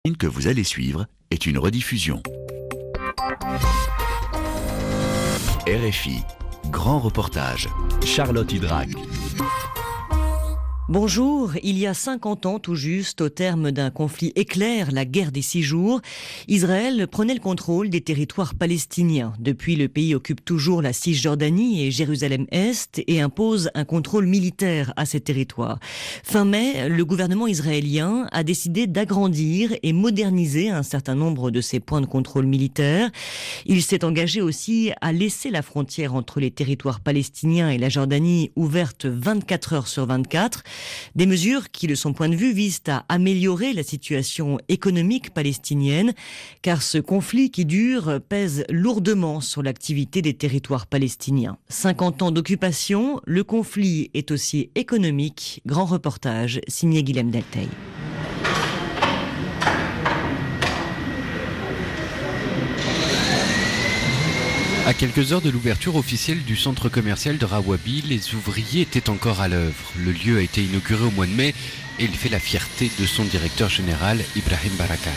Que vous allez suivre est une rediffusion. RFI, grand reportage, Charlotte Hydrac. Bonjour, il y a 50 ans tout juste, au terme d'un conflit éclair, la guerre des 6 jours, Israël prenait le contrôle des territoires palestiniens. Depuis, le pays occupe toujours la Cisjordanie et Jérusalem-Est et impose un contrôle militaire à ces territoires. Fin mai, le gouvernement israélien a décidé d'agrandir et moderniser un certain nombre de ses points de contrôle militaire. Il s'est engagé aussi à laisser la frontière entre les territoires palestiniens et la Jordanie ouverte 24 heures sur 24. Des mesures qui, de son point de vue, visent à améliorer la situation économique palestinienne, car ce conflit qui dure pèse lourdement sur l'activité des territoires palestiniens. 50 ans d'occupation, le conflit est aussi économique. Grand reportage signé Guilhem Delteil. À quelques heures de l'ouverture officielle du centre commercial de Rawabi, les ouvriers étaient encore à l'œuvre. Le lieu a été inauguré au mois de mai et il fait la fierté de son directeur général, Ibrahim Barakat.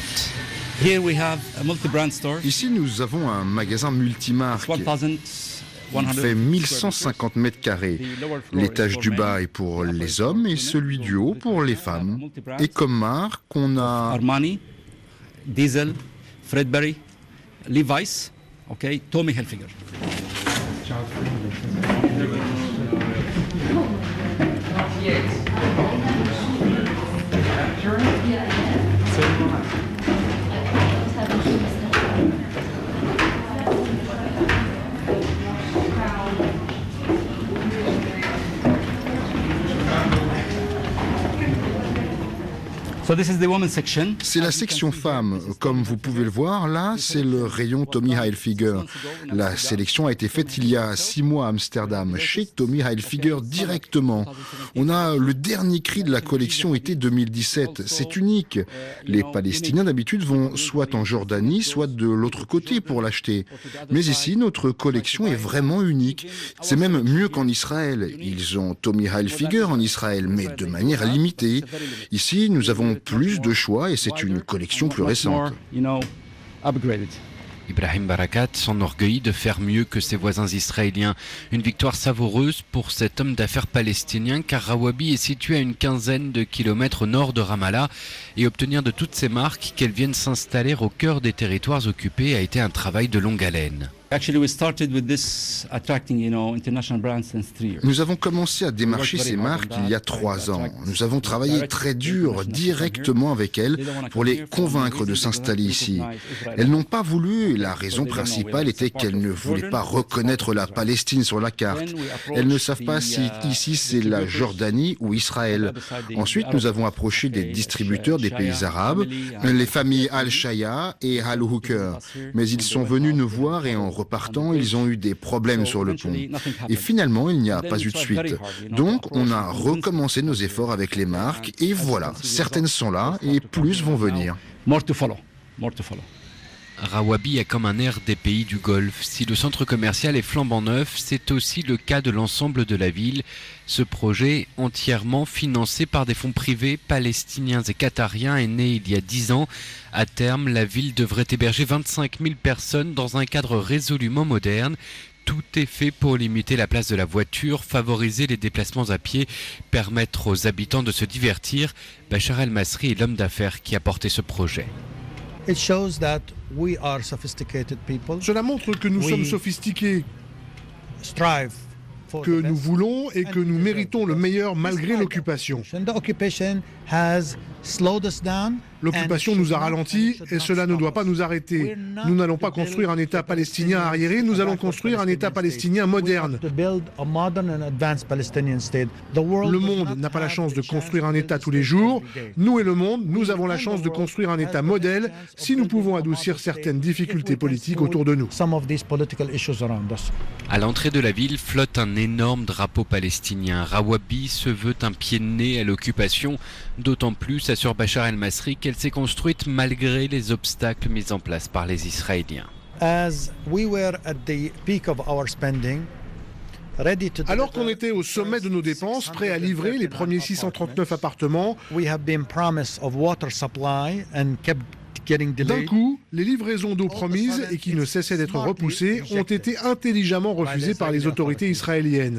Ici, nous avons un magasin multimarque. Il fait 1150 mètres carrés. L'étage du bas est pour les hommes et celui du haut pour les femmes. Et comme marque, on a Armani, Diesel, Fredberry, Levi's. Okay, Tommy Hilfiger. C'est la section femmes. Comme vous pouvez le voir, là, c'est le rayon Tommy Hilfiger. La sélection a été faite il y a 6 mois à Amsterdam, chez Tommy Hilfiger directement. On a le dernier cri de la collection été 2017. C'est unique. Les Palestiniens d'habitude vont soit en Jordanie, soit de l'autre côté pour l'acheter. Mais ici, notre collection est vraiment unique. C'est même mieux qu'en Israël. Ils ont Tommy Hilfiger en Israël, mais de manière limitée. Ici, nous avons plus de choix et c'est une collection plus récente. Ibrahim Barakat s'enorgueillit de faire mieux que ses voisins israéliens. Une victoire savoureuse pour cet homme d'affaires palestinien, car Rawabi est situé à une quinzaine de kilomètres au nord de Ramallah et obtenir de toutes ces marques qu'elles viennent s'installer au cœur des territoires occupés a été un travail de longue haleine. Nous avons commencé à démarcher ces marques il y a 3 ans. Nous avons travaillé très dur directement avec elles pour les convaincre de s'installer ici. Elles n'ont pas voulu et la raison principale était qu'elles ne voulaient pas reconnaître la Palestine sur la carte. Elles ne savent pas si ici c'est la Jordanie ou Israël. Ensuite, nous avons approché des distributeurs des pays arabes, les familles Al-Shaya et Al-Hooker. Mais ils sont venus nous voir et en repartant, ils ont eu des problèmes sur le pont. Et finalement, il n'y a pas eu de suite. Donc, on a recommencé nos efforts avec les marques et voilà, certaines sont là et plus vont venir. Rawabi a comme un air des pays du Golfe. Si le centre commercial est flambant neuf, c'est aussi le cas de l'ensemble de la ville. Ce projet, entièrement financé par des fonds privés palestiniens et qatariens, est né il y a 10 ans. À terme, la ville devrait héberger 25 000 personnes dans un cadre résolument moderne. Tout est fait pour limiter la place de la voiture, favoriser les déplacements à pied, permettre aux habitants de se divertir. Bachar El-Masri est l'homme d'affaires qui a porté ce projet. Cela montre que nous sommes sophistiqués, que nous voulons et que nous méritons le meilleur malgré l'occupation. L'occupation nous a ralentis et cela ne doit pas nous arrêter. Nous n'allons pas construire un État palestinien arriéré, nous allons construire un État palestinien moderne. Le monde n'a pas la chance de construire un État tous les jours. Nous et le monde, nous avons la chance de construire un État modèle si nous pouvons adoucir certaines difficultés politiques autour de nous. À l'entrée de la ville flotte un énorme drapeau palestinien. Rawabi se veut un pied de nez à l'occupation, d'autant plus, assure Bachar El-Masri, qu'elle s'est construite malgré les obstacles mis en place par les Israéliens. Alors qu'on était au sommet de nos dépenses, prêts à livrer les premiers 639 appartements, d'un coup, les livraisons d'eau promises et qui ne cessaient d'être repoussées ont été intelligemment refusées par les autorités israéliennes.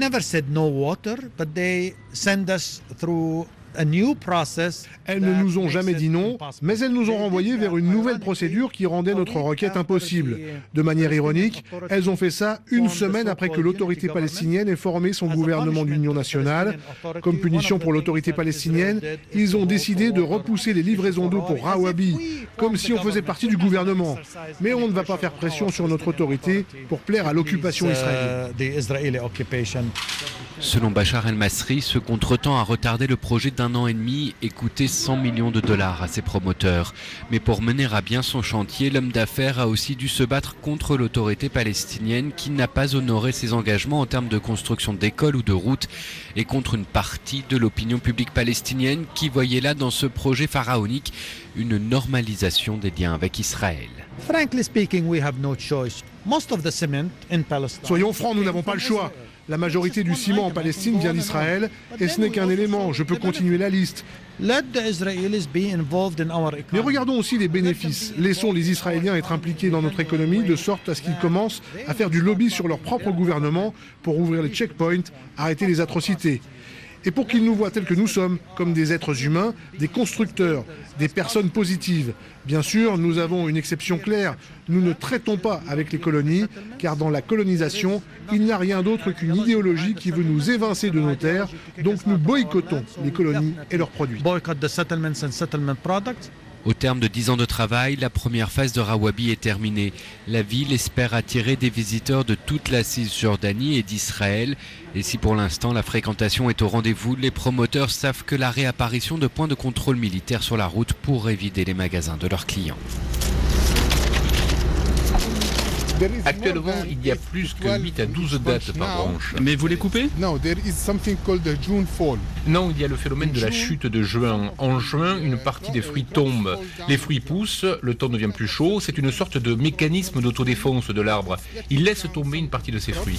Elles ne nous ont jamais dit non, mais elles nous ont renvoyés vers une nouvelle procédure qui rendait notre requête impossible. De manière ironique, elles ont fait ça une semaine après que l'autorité palestinienne ait formé son gouvernement d'union nationale. Comme punition pour l'autorité palestinienne, ils ont décidé de repousser les livraisons d'eau pour Rawabi, comme si on faisait partie du gouvernement. Mais on ne va pas faire pression sur notre autorité pour plaire à l'occupation israélienne. Selon Bachar el-Masri, ce contretemps a retardé le projet d'1 an et demi et coûté 100 millions de dollars à ses promoteurs. Mais pour mener à bien son chantier, l'homme d'affaires a aussi dû se battre contre l'autorité palestinienne qui n'a pas honoré ses engagements en termes de construction d'écoles ou de routes et contre une partie de l'opinion publique palestinienne qui voyait là dans ce projet pharaonique une normalisation des liens avec Israël. Soyons francs, nous n'avons pas le choix. La majorité du ciment en Palestine vient d'Israël et ce n'est qu'un élément, je peux continuer la liste. Mais regardons aussi les bénéfices. Laissons les Israéliens être impliqués dans notre économie de sorte à ce qu'ils commencent à faire du lobby sur leur propre gouvernement pour ouvrir les checkpoints, arrêter les atrocités. Et pour qu'ils nous voient tels que nous sommes, comme des êtres humains, des constructeurs, des personnes positives. Bien sûr, nous avons une exception claire. Nous ne traitons pas avec les colonies, car dans la colonisation, il n'y a rien d'autre qu'une idéologie qui veut nous évincer de nos terres. Donc nous boycottons les colonies et leurs produits. Au terme de 10 ans de travail, la première phase de Rawabi est terminée. La ville espère attirer des visiteurs de toute la Cisjordanie et d'Israël. Et si pour l'instant la fréquentation est au rendez-vous, les promoteurs savent que la réapparition de points de contrôle militaire sur la route pourrait vider les magasins de leurs clients. Actuellement, il y a plus que 8 à 12 dates par branche. Mais vous les coupez? Non, il y a le phénomène de la chute de juin. En juin, une partie des fruits tombe. Les fruits poussent, le temps devient plus chaud. C'est une sorte de mécanisme d'autodéfense de l'arbre. Il laisse tomber une partie de ses fruits.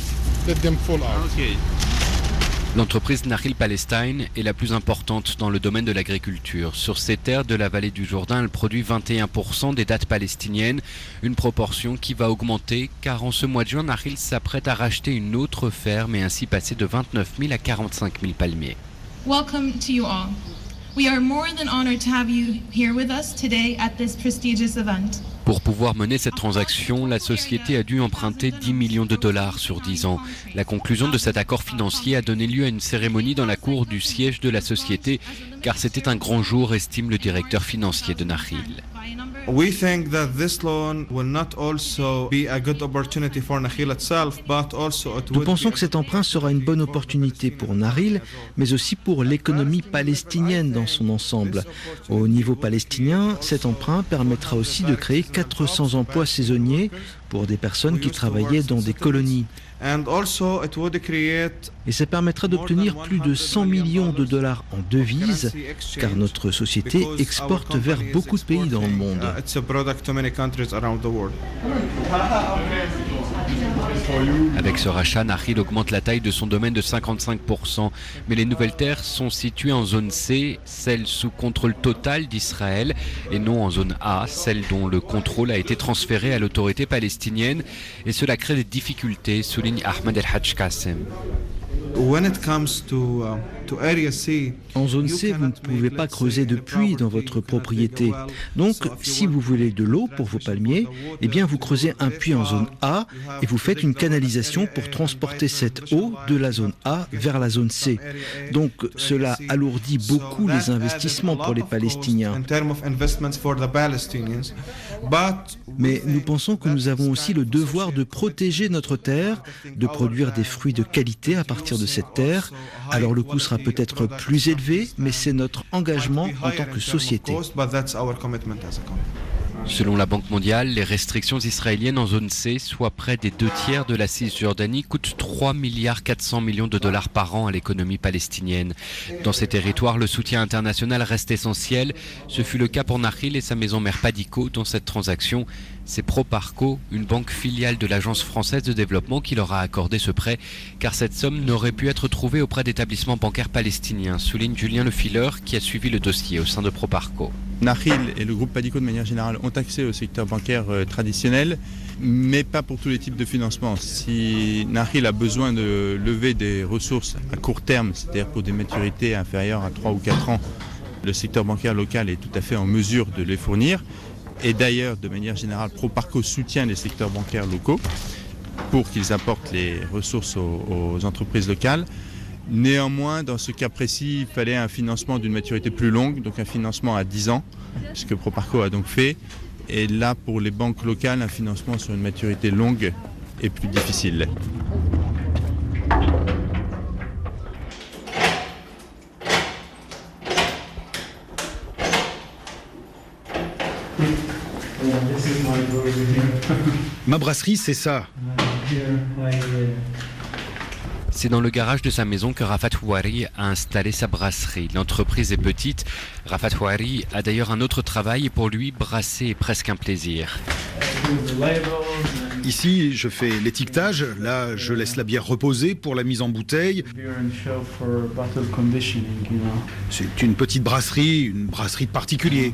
L'entreprise Nahil Palestine est la plus importante dans le domaine de l'agriculture. Sur ces terres de la vallée du Jourdain, elle produit 21% des dattes palestiniennes, une proportion qui va augmenter car en ce mois de juin, Nahil s'apprête à racheter une autre ferme et ainsi passer de 29 000 à 45 000 palmiers. Welcome to you all. We are more than honored to have you here with us today at this prestigious event. Pour pouvoir mener cette transaction, la société a dû emprunter 10 millions de dollars sur 10 ans. La conclusion de cet accord financier a donné lieu à une cérémonie dans la cour du siège de la société, car c'était un grand jour, estime le directeur financier de Nahil. We think that this loan will not also be a good opportunity for Nahil itself, but also it Nous pensons que cet emprunt sera une bonne opportunité pour Nahil, mais aussi pour l'économie palestinienne dans son ensemble. Au niveau palestinien, cet emprunt permettra aussi de créer 400 emplois saisonniers pour des personnes qui travaillaient dans des colonies. Et ça permettra d'obtenir plus de 100 millions de dollars en devises, car notre société exporte vers beaucoup de pays dans le monde. Avec ce rachat, Nahil augmente la taille de son domaine de 55%. Mais les nouvelles terres sont situées en zone C, celle sous contrôle total d'Israël, et non en zone A, celle dont le contrôle a été transféré à l'autorité palestinienne. Et cela crée des difficultés, souligne Ahmed El-Hajj Qassem. En zone C, vous ne pouvez pas creuser de puits dans votre propriété. Donc, si vous voulez de l'eau pour vos palmiers, eh bien, vous creusez un puits en zone A et vous faites une canalisation pour transporter cette eau de la zone A vers la zone C. Donc, cela alourdit beaucoup les investissements pour les Palestiniens. Mais nous pensons que nous avons aussi le devoir de protéger notre terre, de produire des fruits de qualité à partir de cette terre. Alors le coût sera peut-être plus élevé, mais c'est notre engagement en tant que société. Selon la Banque mondiale, les restrictions israéliennes en zone C, soit près des 2/3 de la Cisjordanie, coûtent 3,4 milliards de dollars par an à l'économie palestinienne. Dans ces territoires, le soutien international reste essentiel. Ce fut le cas pour Nakhil et sa maison mère Padico dans cette transaction. C'est Proparco, une banque filiale de l'Agence française de développement, qui leur a accordé ce prêt, car cette somme n'aurait pu être trouvée auprès d'établissements bancaires palestiniens, souligne Julien Lefileur, qui a suivi le dossier au sein de Proparco. Nakhil et le groupe Padico de manière générale ont accès au secteur bancaire traditionnel, mais pas pour tous les types de financement. Si Nakhil a besoin de lever des ressources à court terme, c'est-à-dire pour des maturités inférieures à 3 ou 4 ans, le secteur bancaire local est tout à fait en mesure de les fournir. Et d'ailleurs, de manière générale, Proparco soutient les secteurs bancaires locaux pour qu'ils apportent les ressources aux entreprises locales. Néanmoins, dans ce cas précis, il fallait un financement d'une maturité plus longue, donc un financement à 10 ans, ce que Proparco a donc fait. Et là, pour les banques locales, un financement sur une maturité longue est plus difficile. Ma brasserie, c'est ça. C'est dans le garage de sa maison que Rafat Houari a installé sa brasserie. L'entreprise est petite. Rafat Houari a d'ailleurs un autre travail et pour lui, brasser est presque un plaisir. Ici, je fais l'étiquetage. Là, je laisse la bière reposer pour la mise en bouteille. C'est une petite brasserie, une brasserie de particulier.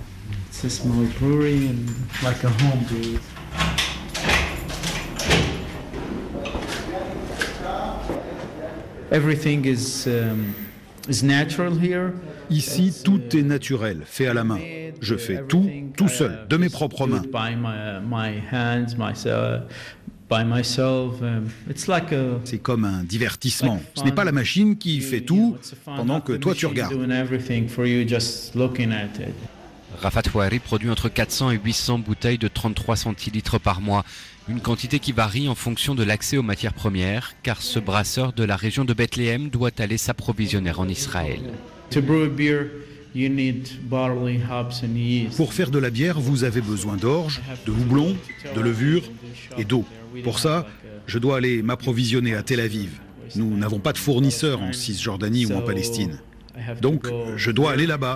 Everything is natural here. Ici, tout est naturel, fait à la main. Je fais tout seul, de mes propres mains. C'est comme un divertissement. Ce n'est pas la machine qui fait tout pendant que toi tu regardes. Rafat Houari produit entre 400 et 800 bouteilles de 33 centilitres par mois. Une quantité qui varie en fonction de l'accès aux matières premières, car ce brasseur de la région de Bethléem doit aller s'approvisionner en Israël. Pour faire de la bière, vous avez besoin d'orge, de houblon, de levure et d'eau. Pour ça, je dois aller m'approvisionner à Tel Aviv. Nous n'avons pas de fournisseurs en Cisjordanie ou en Palestine. Donc, je dois aller là-bas.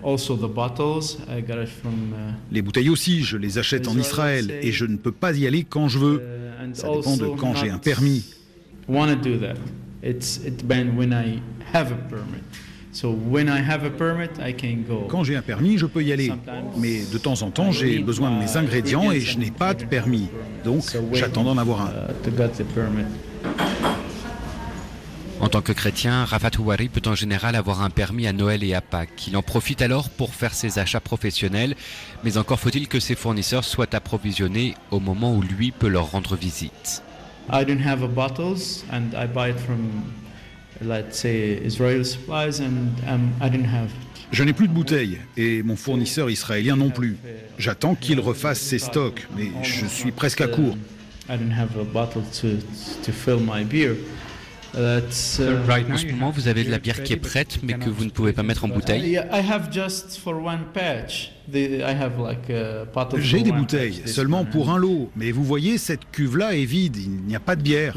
Les bouteilles aussi, je les achète en Israël et je ne peux pas y aller quand je veux. Ça dépend de quand j'ai un permis. Quand j'ai un permis, je peux y aller. Mais de temps en temps, j'ai besoin de mes ingrédients et je n'ai pas de permis. Donc, j'attends d'en avoir un. En tant que chrétien, Rafat Houari peut en général avoir un permis à Noël et à Pâques. Il en profite alors pour faire ses achats professionnels, mais encore faut-il que ses fournisseurs soient approvisionnés au moment où lui peut leur rendre visite. Je n'ai plus de bouteilles et mon fournisseur israélien non plus. J'attends qu'il refasse ses stocks, mais je suis presque à court. En ce moment, vous avez de la bière qui est prête, mais que vous ne pouvez pas mettre en bouteille. J'ai des bouteilles, seulement pour un lot. Mais vous voyez, cette cuve-là est vide, il n'y a pas de bière.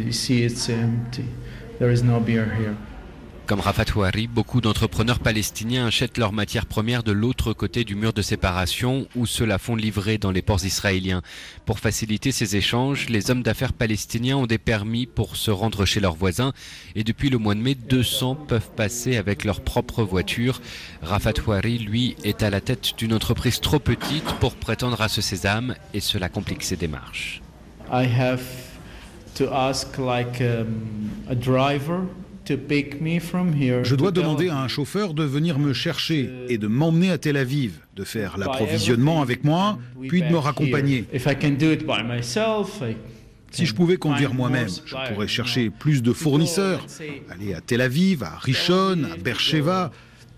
Comme Rafat Houari, beaucoup d'entrepreneurs palestiniens achètent leurs matières premières de l'autre côté du mur de séparation ou se la font livrer dans les ports israéliens. Pour faciliter ces échanges, les hommes d'affaires palestiniens ont des permis pour se rendre chez leurs voisins et depuis le mois de mai, 200 peuvent passer avec leur propre voiture. Rafat Houari, lui, est à la tête d'une entreprise trop petite pour prétendre à ce sésame et cela complique ses démarches. I have to ask a driver. Je dois demander à un chauffeur de venir me chercher et de m'emmener à Tel Aviv, de faire l'approvisionnement avec moi, puis de me raccompagner. Si je pouvais conduire moi-même, je pourrais chercher plus de fournisseurs, aller à Tel Aviv, à Rishon, à Beersheva.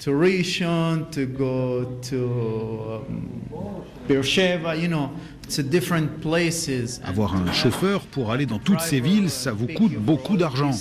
Avoir un chauffeur pour aller dans toutes ces villes, ça vous coûte beaucoup d'argent.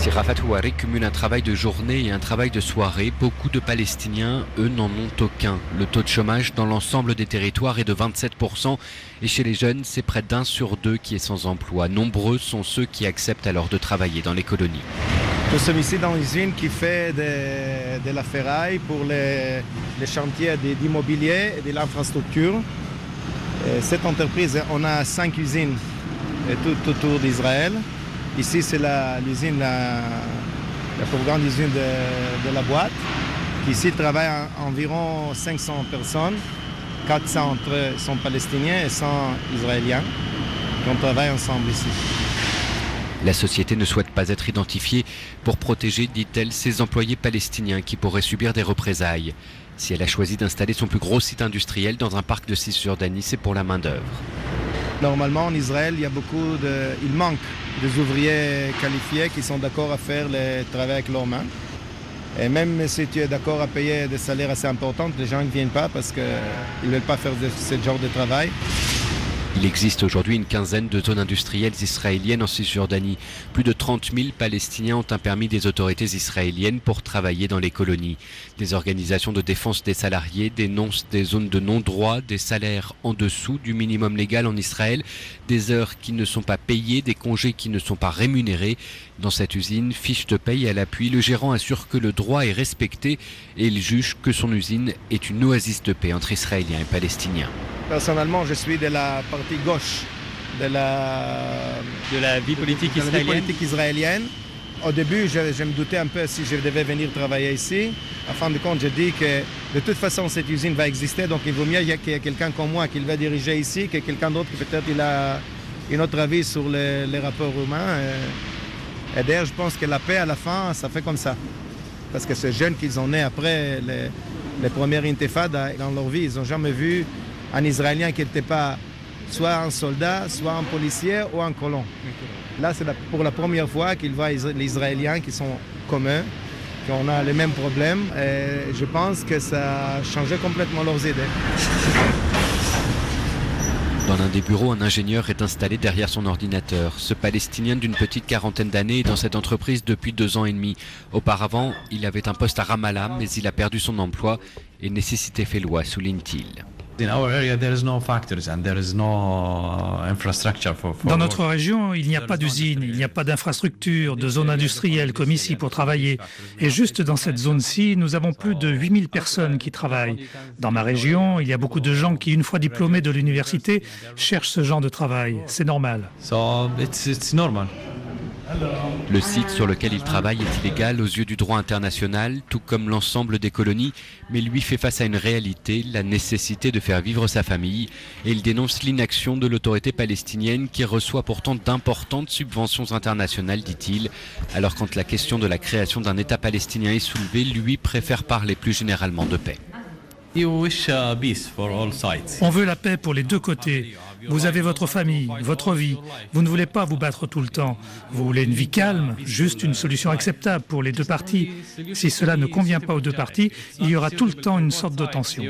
Si Rafat Houari cumule un travail de journée et un travail de soirée, beaucoup de Palestiniens, eux, n'en ont aucun. Le taux de chômage dans l'ensemble des territoires est de 27% et chez les jeunes, c'est près d'1 sur 2 qui est sans emploi. Nombreux sont ceux qui acceptent alors de travailler dans les colonies. Nous sommes ici dans l'usine qui fait de la ferraille pour les chantiers d'immobilier et de l'infrastructure. Cette entreprise, on a 5 usines tout autour d'Israël. Ici, c'est l'usine, la plus grande usine de la boîte. Ici, il travaille environ 500 personnes. 400 entre eux sont palestiniens et 100 israéliens. Et on travaille ensemble ici. La société ne souhaite pas être identifiée pour protéger, dit-elle, ses employés palestiniens qui pourraient subir des représailles. Si elle a choisi d'installer son plus gros site industriel dans un parc de Cisjordanie, c'est pour la main-d'œuvre. Normalement, en Israël, il manque des ouvriers qualifiés qui sont d'accord à faire le travail avec leurs mains. Et même si tu es d'accord à payer des salaires assez importants, les gens ne viennent pas parce qu'ils ne veulent pas faire ce genre de travail. Il existe aujourd'hui une quinzaine de zones industrielles israéliennes en Cisjordanie. Plus de 30 000 Palestiniens ont un permis des autorités israéliennes pour travailler dans les colonies. Des organisations de défense des salariés dénoncent des zones de non-droit, des salaires en dessous du minimum légal en Israël, des heures qui ne sont pas payées, des congés qui ne sont pas rémunérés. Dans cette usine, fiche de paye à l'appui, le gérant assure que le droit est respecté et il juge que son usine est une oasis de paix entre Israéliens et Palestiniens. Personnellement, je suis de la partie gauche de la vie politique israélienne. Au début, je me doutais un peu si je devais venir travailler ici. En fin de compte, je dis que de toute façon, cette usine va exister. Donc, il vaut mieux qu'il y ait quelqu'un comme moi qui va diriger ici que quelqu'un d'autre qui peut-être il a un autre avis sur les rapports humains. Et d'ailleurs, je pense que la paix, à la fin, ça fait comme ça. Parce que ces jeunes qu'ils ont nés après les premières intifadas dans leur vie, ils n'ont jamais vu un Israélien qui n'était pas soit un soldat, soit un policier ou un colon. Là, c'est pour la première fois qu'ils voient les Israéliens qui sont comme eux, qu'on a les mêmes problèmes. Et je pense que ça a changé complètement leurs idées. Dans l'un des bureaux, un ingénieur est installé derrière son ordinateur. Ce Palestinien d'une petite quarantaine d'années est dans cette entreprise depuis 2 ans et demi. Auparavant, il avait un poste à Ramallah, mais il a perdu son emploi et nécessité fait loi, souligne-t-il. Dans notre région, il n'y a pas d'usine, il n'y a pas d'infrastructure, de zone industrielle comme ici pour travailler. Et juste dans cette zone-ci, nous avons plus de 8000 personnes qui travaillent. Dans ma région, il y a beaucoup de gens qui, une fois diplômés de l'université, cherchent ce genre de travail. C'est normal. Le site sur lequel il travaille est illégal aux yeux du droit international, tout comme l'ensemble des colonies, mais lui fait face à une réalité, la nécessité de faire vivre sa famille, et il dénonce l'inaction de l'autorité palestinienne qui reçoit pourtant d'importantes subventions internationales, dit-il. Alors quand la question de la création d'un État palestinien est soulevée, lui préfère parler plus généralement de paix. On veut la paix pour les deux côtés. Vous avez votre famille, votre vie. Vous ne voulez pas vous battre tout le temps. Vous voulez une vie calme, juste une solution acceptable pour les deux parties. Si cela ne convient pas aux deux parties, il y aura tout le temps une sorte de tension.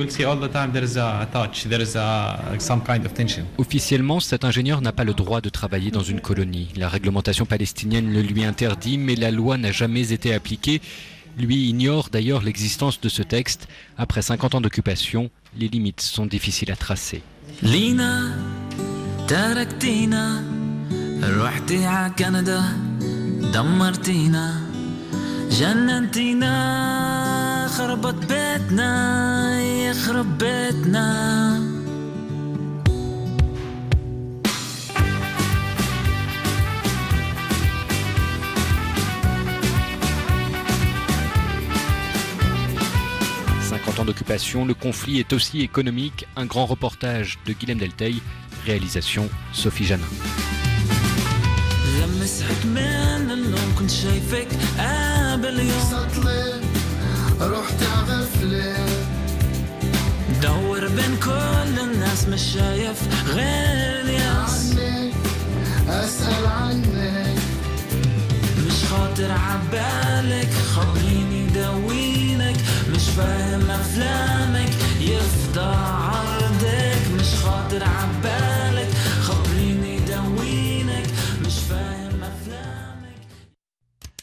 Officiellement, cet ingénieur n'a pas le droit de travailler dans une colonie. La réglementation palestinienne le lui interdit, mais la loi n'a jamais été appliquée. Lui ignore d'ailleurs l'existence de ce texte. Après 50 ans d'occupation, les limites sont difficiles à tracer. لينا تركتينا روحتي ع كندا دمرتينا جننتينا خربت بيتنا يخرب بيتنا. D'occupation, le conflit est aussi économique. Un grand reportage de Guilhem Delteil, réalisation Sophie Janin. دور بين كل الناس مش شايف غير الياس أسأل عنك مش خاطر عبالك خليني داوينك مش فاهم أفلامك يفضع